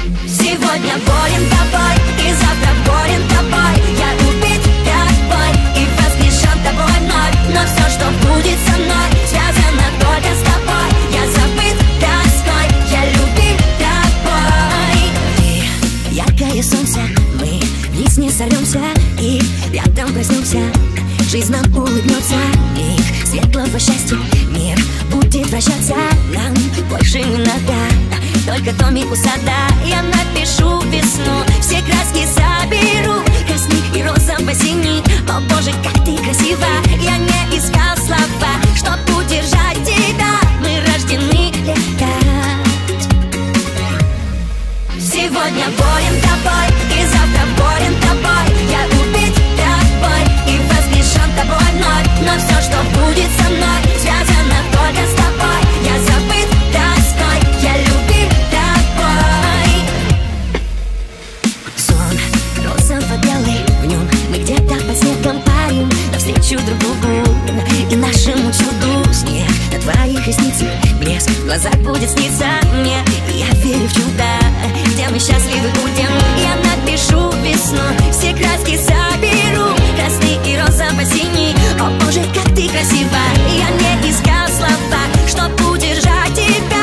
Сегодня болен тобой, и завтра болен тобой. Я убит тобой и возмешан тобой вновь. Но все, что будет со мной, связано только с тобой. Я забыт тоской, я любим тобой. Ты яркое солнце, мы вниз не сорвемся и рядом проснемся. Жизнь нам улыбнется, миг светлого счастья. Мир будет вращаться нам больше не надо. Только домик у сада, я напишу весну. Все краски соберу, красный и розовый синий. О боже, как ты красива, я не искал слова, чтоб удержать тебя. Мы рождены летать. Сегодня болен тобой, и завтра болен тобой. Я убит тобой и возмешан тобой вновь. Но все, что будет со мной, связано только с тобой. Я забыт тоской, я любим тобой. Сон розово-белый, в нем мы где-то под снегом парим навстречу друг другу и нашему чуду. Снег на твоих ресницах, блеск в глазах будет сниться мне. И я верю в чудо, где мы счастливы будем. Я напишу весну, все краски соберу, красный и розово-синий. О боже, как ты красива, я не искал слова, чтоб удержать тебя.